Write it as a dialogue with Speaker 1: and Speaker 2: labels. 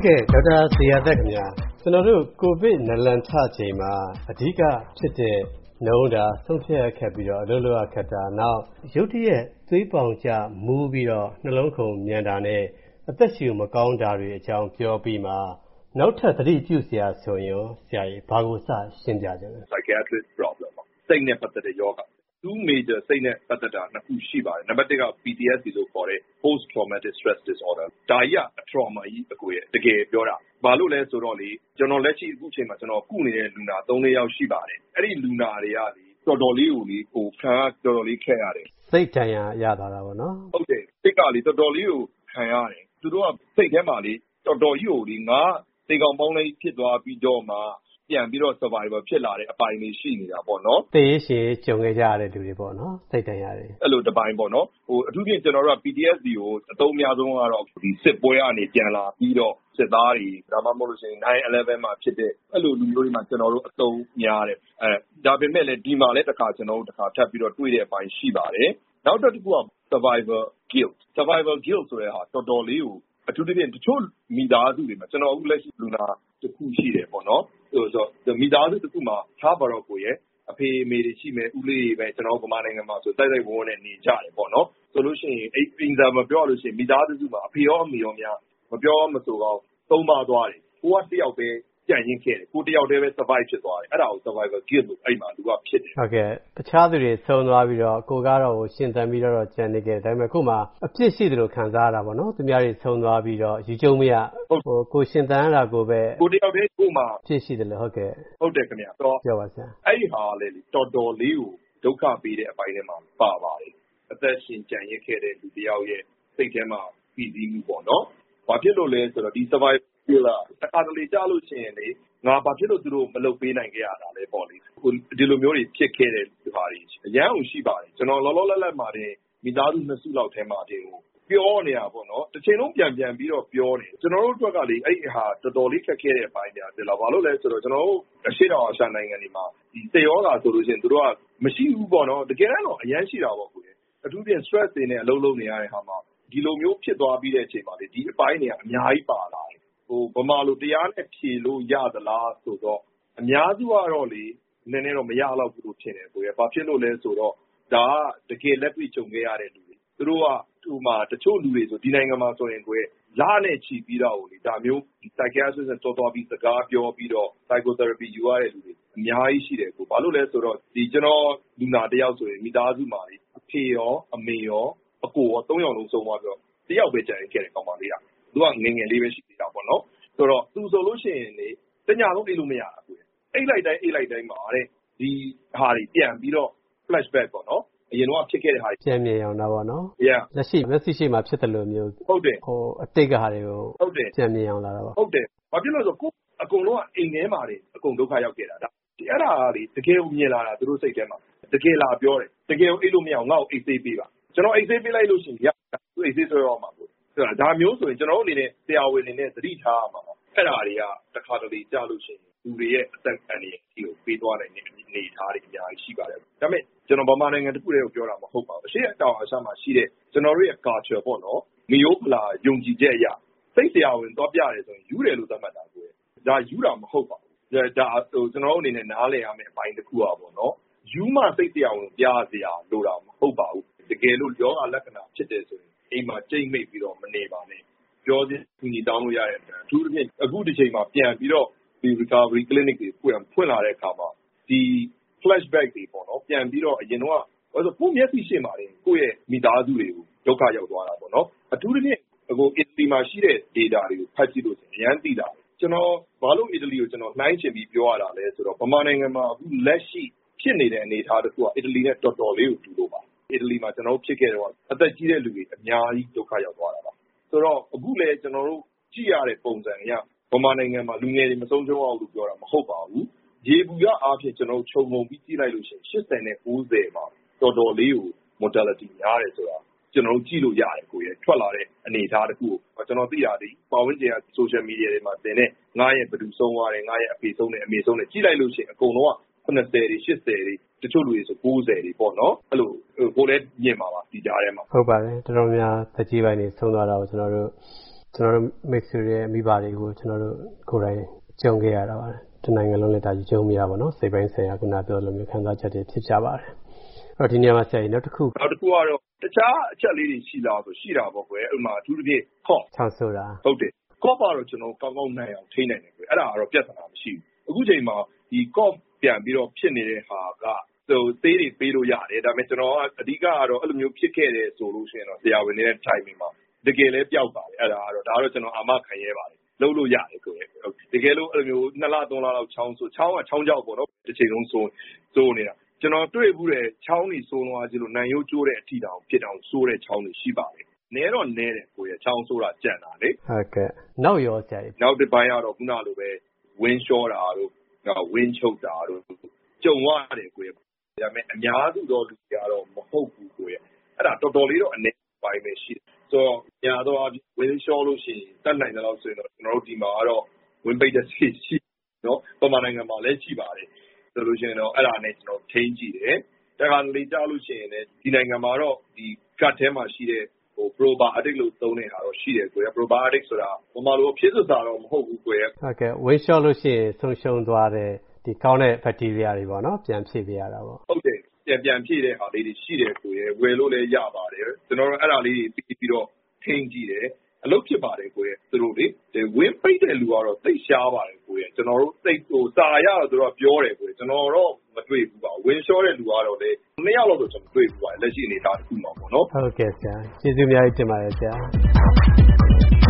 Speaker 1: ကဲ့ဒေါက်တာဇေယျသက်ခင်ဗျာကျွန်တော်တို့ကိုဗစ်နလန်ထချိန်မှာအဓိကဖြစ်တဲ့နှုံးတာဆုံးဖြတ်ခက်ပြီးတော့အလုပ်လုပ်ရခက်တာနောက်ရုတ်တရက်သွေးပေါင်ကျမူးပြီးတော့နှလုံးခုန်မြန်တာနဲ့အသက်ရှူမကောင်းတာတွေအကြောင်းပြောပြီးမှနောက်ထပ်သတိပြုစရာဆိုရင်ဆရာကြီးဘာကိုစရှင်းပြကြလဲ
Speaker 2: psychiatric problem စိတ်နဲ့ပတ်သက်တဲ့ယောဂtwo major စိတ်နဲ့ပတ်သက်တာနှစ်ခုရှိပါတယ်နံပါတ်1က PTSD လို့ခေါ်တဲ့ post traumatic stress disorder ဒါကြီးက trauma ကြီးအကိုရဲ့တကယ်ပြောတာဘာလို့လဲဆိုတော့လေကျွန်တော်လက်ရှိအခုချိန်မှာကျွန်တော်ကုနေတဲ့လူနာ3-4ယောက်ရှိပါတယ်အဲ့ဒီလူနာတွေကလေတော်တော်လေးကိုလေခံတော်တော်လေးခက်ရတယ်
Speaker 1: စိတ်တန်ရာရတာပေါ့နော်
Speaker 2: ဟုတ်တယ်စိတ်ကလေတော်တော်လေးကိုခံရတယ်သူတို့ကစိတ်ထဲမှာလေတော်တော်ကြီးကိုလေငါစိတ်ကောင်းပေါင်းလေးဖြစ်သွားပြီးတော့မှပြန်ပြီးတော့ survivor ဖြစ်လာတဲ့အပိုင်းလေးရှိနေတာပေါ့နော်
Speaker 1: သေရှည်ကြုံခဲ့ကြရတဲ့လူတွေပေါ့နော်စိတ်တန်ရတယ်
Speaker 2: အဲ့လိုတစ်ပိုင်းပေါ့နော်အထူးဖြင့်ကျွန်တော်တို့က PTSD ကိုအသုံးအများဆုံးကတော့ဒီစစ်ပွဲကနေပြန်လာပြီးတော့စစ်သားတွေဒါမှမဟုတ်လို့ရှိရင်9/11မှာဖြစ်တဲ့အဲ့လိုလူမျိုးတွေမှာကျွန်တော်တို့အသုံးများတယ်ဒါပေမဲ့လည်းဒီမှာလည်းတစ်ခါကျွန်တော်တို့တစ်ခါထပ်ပြီးတော့တွေ့တဲ့အပိုင်းရှိပါတယ်နောက်တစ်ခုက survivor guilt ဆိုတဲ့ဟာတော်တော်လေးကိုအထူးသဖြင့်တချို့မိသားစုတွေမှာကျွန်တော်အခုလက်ရှိလူနာတစ်ခုရှိတယ်ပေါ့နော်ဆိုတော့မိသားစုတစ်ခုမှာထားပါတော့ကိုရဲ့အဖေအမေတွေရှိမယ်ဦးလေးတွေပဲကျွန်တော်ဗမာနိုင်ငံမှာဆိုတိုက်ဝန်းနဲ့နေကြတယ်ပေါ့နော်ဆိုလို့ရှိရင်အဲ့အင်ဇာမပြောလို့ရှိရင်မိသားစုမှာအဖေရောအမေရောများမပြောမဆိုတော့သုံးပါသွားတယ်ကိုကတယောက်ပဲကြံ့ရင်းခဲ့တယ်ကိုတယောက်တည်းပဲ survive ဖြစ်သွားတယ်အဲ့ဒါကို survivor guilt လို့အဲ့မှာလူကဖြစ်တယ်
Speaker 1: ဟုတ်ကဲ့တခြားသူတွေဆုံးသွားပြီးတော့ကိုကတော့ရှင်သန်ပြီးတော့ကြံနေခဲ့တယ်ဒါပေမဲ့ခုမှအပြစ်ရှိတယ်လို့ခံစားရတာပေါ့နော်သူများတွေဆုံးသွားပြီးတော့ယူကျုံမရကိုရှင်သန်ရတာကိုပဲ
Speaker 2: ကိုတယောက်တည်းကိုမှ
Speaker 1: အပြစ်ရှိတယ်လို့ဟုတ်ကဲ့
Speaker 2: ဟုတ်တယ်ခင်ဗျတော့
Speaker 1: ပြောပါဆရာ
Speaker 2: အဲ့ဒီဟာလေတော်တော်လေးကိုဒုက္ခပေးတဲ့အပိုင်းထဲမှာပါပါတယ်အသက်ရှင်ကြံရစ်ခဲ့တဲ့လူတယောက်ရဲ့စိတ်ထဲမှာပြီးပြီးမှုပေါ့နော်ဘာဖြစ်လို့လဲဆိုတော့ဒီ survive လာတခါတလေကြားလို့ရှိရင်လေငါဘာဖြစ်လို့သူတို့မလုပ်ပေးနိုင်ခဲ့ရတာလဲပေါ့လေဒီလိုမျိုးတွေဖြစ်ခဲ့တဲ့ဒီဟာတွေအရန်ကိုရှိပါတယ်ကျွန်တော်လောလောလတ်လတ်မှာတင်မိသားစုနှစ်စုလောက်ထဲမှာတင်ကိုပြောနေတာပေါ့နော်တစ်ချိန်လုံးပြန်ပြီးတော့ပြောနေကျွန်တော်တို့အတွက်ကလေအဲ့ဒီဟာတော်တော်လေးခက်ခဲတဲ့အပိုင်းများတယ်လားဘာလို့လဲဆိုတော့ကျွန်တော်တို့အရှိတော်အာရှနိုင်ငံတွေမှာဒီသေရောဂါဆိုလို့ရှိရင်သူတို့ကမရှိဘူးပေါ့နော်တကယ်တော့အရန်ရှိတာပေါ့ကိုယ်အထူးဖြင့် stress တွေနဲ့အလုံးလုံးနေရတဲ့ဟာမှာဒီလိုမျိုးဖြစ်သွားပြီးတဲ့အချိန်မှာလေဒီအပိုင်းတွေကအများကြီးပါလာတယ်ဗမာလိုတရားနဲ့ဖြေလို့ရသလားဆိုတော့အများစုကတော့လေနည်းနည်းတော့မရတော့ဘူးလို့ထင်တယ်ကိုယ်ဘာဖြစ်လို့လဲဆိုတော့ဒါကတကယ်လက်တွေ့ကြုံခဲ့ရတဲ့လူတွေသူတို့ကသူ့မှာတချို့လူတွေဆိုဒီနိုင်ငံမှာဆိုရင်ကိုယ်လာနဲ့ချီပြီးတော့လေဒါမျိုး psychiatrist နဲ့တော်ပြီးစကားပြောပြီးတော့ psychotherapy ယူရတဲ့လူတွေအများကြီးရှိတယ်ကိုဘာလို့လဲဆိုတော့ဒီကျွန်တော်လူနာတယောက်ဆိုရင်မိသားစုမှာလေအဖေရောအမေရောအကိုရော3ယောက်လုံးဆုံးသွားပြီးတော့တယောက်ပဲကြံခဲ့တယ်ကောင်မလေးကသူကငယ်ငယ်လေးပဲရှိနေတာပေါ့နော်ဆိုတော့သူဆိုလို့ရှိရင်လေတညလုံးအိတ်လို့မရတာကိုအိတ်လိုက်တိုင်းမှာတဲ့ဒီဟာတွေပြန်ပြီးတော့ flashback ပေါ့နော်အရင်တော့ဖြစ်ခဲ့တဲ့ဟာတွေ
Speaker 1: ပြန်မြင်အောင်တော့ပေါ့နော်
Speaker 2: yeah
Speaker 1: လက်ရှိမှာဖြစ်တယ်လို့မျိုး
Speaker 2: ဟုတ်တယ်
Speaker 1: အတိတ်ကဟာတွေကို
Speaker 2: ဟုတ်တယ်
Speaker 1: ပြန်မြင်အောင်လာတော့
Speaker 2: ဟုတ်တယ်ဘာဖြစ်လို့ဆိုကိုအကုန်လုံးကအိမ်ထဲမှာနေအကုန်ဒုက္ခရောက်ခဲ့တာဒါအဲ့ဒါလေတကယ်ကိုမြင်လာတာသူတို့စိတ်ထဲမှာတကယ်လာပြောတယ်တကယ်ကိုအိတ်လို့မရအောင်ငါ့ကိုအိတ်ဆေးပေးပါကျွန်တော်အိတ်ဆေးပေးလိုက်လို့ရှိရင်သူအိတ်ဆေးဆွဲတော့မှာပေါ့ဒါမျိုးဆိုရင်ကျွန်တော်တို့အနေနဲ့ဆရာဝန်အနေနဲ့သတိထားရမှာအဲ့ဒါတွေကတခါတလေကြားလို့ရှိရင်လူတွေရဲ့အသက်အန္တရာယ်ကြီးကိုပေးသွားနိုင်တဲ့အနေအထားတွေအများကြီးရှိပါတယ်ဒါပေမဲ့ကျွန်တော်ဗမာနိုင်ငံတစ်ခုတည်းကိုပြောတာမဟုတ်ပါဘူးအရှေ့တောင်အာရှမှာရှိတဲ့ကျွန်တော်တို့ရဲ့ culture ပေါ့နော်မျိုးဖလာယုံကြည်ချက်အရာစိတ်ဆရာဝန်သွားပြတယ်ဆိုရင်ယူတယ်လို့သတ်မှတ်တာကိုဒါယူတာမဟုတ်ပါဘူးဒါကျွန်တော်တို့အနေနဲ့နားလည်ရမယ့်အပိုင်းတစ်ခုอ่ะပေါ့နော်ယူမှစိတ်ဆရာဝန်ပြစရာလို့တာမဟုတ်ပါဘူးတကယ်လို့ယောဂလက္ခဏာဖြစ်တယ်ဆိုရင်အိမ်မှာကြိတ်မိတ်ပြီးတော့မနေပါနဲ့ပြောစကူညီတောင်းလို့ရတဲ့အထူးသဖြင့်အခုဒီချိန်မှာပြန်ပြီးတော့ဒီ recovery clinic တွေဖွင့်လာတဲ့အခါမှာဒီ flashback တွေပေါ့နော်ပြန်ပြီးတော့အရင်တော့ကိုယ့်မျက်စိရှေ့မှာကိုယ့်ရဲ့မိသားစုတွေကိုဒုက္ခရောက်သွားတာပေါ့နော်အထူးသဖြင့်အခုအီတလီမှာရှိတဲ့ data တွေကိုဖတ်ကြည့်လို့ဆိုရင်အများကြီးသိတာကျွန်တော်ဘာလို့အီတလီကိုကျွန်တော်နှိုင်းချင်ပြီးပြောရတာလဲဆိုတော့ဗမာနိုင်ငံမှာအခုလက်ရှိဖြစ်နေတဲ့အနေအထားတစ်ခုကအီတလီနဲ့တော်တော်လေးကိုတူလို့ပါအီတလီမှာကျွန်တော်တို့ဖြစ်ခဲ့တော့အသက်ကြီးတဲ့လူတွေအများကြီးဒုက္ခရောက်သွားတာပါဆိုတော့အခုလေကျွန်တော်တို့ကြည့်ရတဲ့ပုံစံအရဗမာနိုင်ငံမှာလူငယ်တွေမဆုံးရှုံးအောင်လို့ပြောတာမဟုတ်ပါဘူးရေဘူးရအားဖြင့်ကျွန်တော်တို့ခြုံငုံပြီးကြည့်လိုက်လို့ရှိရင်80နဲ့90မှာတော်တော်လေးကို mortality များတယ်ဆိုတာကျွန်တော်တို့ကြည့်လို့ရတယ်ကိုရဲ့ထွက်လာတဲ့အနေအထားတစ်ခုကိုကျွန်တော်သိရတယ်ပတ်ဝန်းကျင်က social media တွေမှာတင်တဲ့ငါရဲ့ဘယ်သူဆုံးသွားတယ်ငါရဲ့အဖေဆုံးတယ်အမေဆုံးတယ်ကြည့်လိုက်လို့ရှိရင်အကုန်လုံးက90တွေ80တွေတချို့လူတွေဆို90တွေပေါ့နော်အဲ့လိုကိုလည်းမြင်ပါပါဒီကြားထဲမှာ
Speaker 1: ဟုတ်ပါတယ်တော်တော်များသက်ကြီးပိုင်းနေဆုံးသွားတာကိုကျွန်တော်တို့ကျွန်တော်တို့မိတ်ဆွေရဲ့မိဘတွေကိုကျွန်တော်တို့ကိုယ်တိုင်ကြုံခဲ့ရတာပါတနိုင်ငံလုံးလက်တာကြီးကြုံမိရပါတော့စိတ်ပိုင်းဆိုင်ရာခုနပြောလိုမျိုးခံစားချက်တွေဖြစ်ကြပါတယ်အဲ့တော့ဒီနေရာမှာဆရာကြီးနောက်တစ်ခု
Speaker 2: ကတော့တခြားအချက်လေးတွေရှိလားဆိုရှိတာပေါ့ကွယ်ဥပမာအထူးသဖြင့်
Speaker 1: ချောင်းဆိုတာ
Speaker 2: ဟုတ်တယ်ကော့ကတော့ကျွန်တော်ကောင်းကောင်းနိုင်အောင်ထိနိုင်တယ်ကွယ်အဲ့ဒါကတော့ပြဿနာမရှိဘူးအခုချိန်မှာဒီကော့ပြန်ပြီးတော့ဖြစ်နေတဲ့ဟာကသေးတွေပေးလို့ရတယ်ဒါပေမဲ့ကျွန်တော်အဓိကကတော့အဲ့လိုမျိုးဖြစ်ခဲ့တယ်ဆိုလို့ရှိရင်တော့ဆရာဝန်တွေနဲ့ timing မှာတကယ်လဲပျောက်ပါတယ်အဲ့ဒါကတော့ကျွန်တော်အာမခံရဲပါတယ်လုပ်လို့ရတယ်ကိုယ်တကယ်လို့အဲ့လိုမျိုး2လ3လလောက်ချောင်းဆိုချောင်းကချောင်းကြောက်ပေါ့နော်တစ်ချိန်လုံးစိုးနေတာကျွန်တော်တွေ့ဘူးတဲ့ချောင်းတွေစိုးသွားကြလို့နိုင်ရိုးကျိုးတဲ့အထီတောင်ဖြစ်အောင်စိုးတဲ့ချောင်းတွေရှိပါတယ်နဲတော့နဲတယ်ကိုယ်ရဲ့ချောင်းစိုးတာကြံတာလေ
Speaker 1: ဟုတ်ကဲ့နောက်ရောဆရာကြီး
Speaker 2: နောက်တစ်ပိုင်းကတော့ခုနလိုပဲဝင်းလျှောတာတို့ဝင်းချုပ်တာတို့ကြုံရတယ်ကိုယ်ရဲ့ဒါပေမဲ့အများစုသောလူတွေကတော့မဟုတ်ဘူးကိုယ်ရဲ့အဲ့ဒါတော်တော်လေးတော့အနေပိုင်းပဲရှိတယ်ဆိုတော့ညာတော့ဝင်းလျှောလို့ရှိရင်တတ်နိုင်တယ်လို့ဆိုရင်တော့ကျွန်တော်တို့ဒီမှာကတော့ဝင်းပိတ်တဲ့ရှိနော်ပမာနိုင်ငံမှာလည်းရှိပါတယ်ဆိုလို့ရှိရင်တော့အဲ့ဒါနဲ့ကျွန်တော်ထိန်းကြည့်တယ်တခါလေကြားလို့ရှိရင်လည်းဒီနိုင်ငံမှာတော့ဒီ gut ထဲမှာရှိတဲ့probiotic လို့သုံးတဲ့ဟာတော့ရှိတယ်ကိုယ်က probiotic ဆိုတာပမာလို့ဖြစ်စွာတော့မဟုတ်ဘူးကိုယ်ရဲ့
Speaker 1: ဟုတ်ကဲ့ဝင်းလျှောလို့ရှိရင်ဆုံးရှုံးသွားတဲ့ဒီကောင်းတဲ့ bacteria တွေပေါ့နော်ပြန်ဖြည့်ပေးရတာပေါ့
Speaker 2: ဟုတ်တယ်ပြန်ဖြည့်တဲ့ဟာလေးတွေရှိတယ်ကိုယ်ရဲ့ဝယ်လို့လည်းရပါတယ်ကျွန်တော်တို့အဲ့ဒါလေးတွေပြီးတော့ထိန်းကြည့်တယ်အလုပ်ဖြစ်ပါတယ်ကိုယ်ရဲ့သူတို့လေဝင်းပိတ်တဲ့လူကတော့သိရှားပါတယ်ကိုယ်ရဲ့ကျွန်တော်တို့သိစာရတော့သူတို့ပြောတယ်ကိုယ်ကျွန်တော်တော့မတွေ့ဘူးပါဝင်းလျှောတဲ့လူကတော့လေ2ယောက်လောက်တော့ကျွန်တော်တွေ့ဘူးပါလက်ရှိအနေသားတစ်ခုမှာပေါ့နော်
Speaker 1: ဟုတ်ကဲ့ဆရာကျေးဇူးအများကြီးတင်ပါတယ်ဆရာ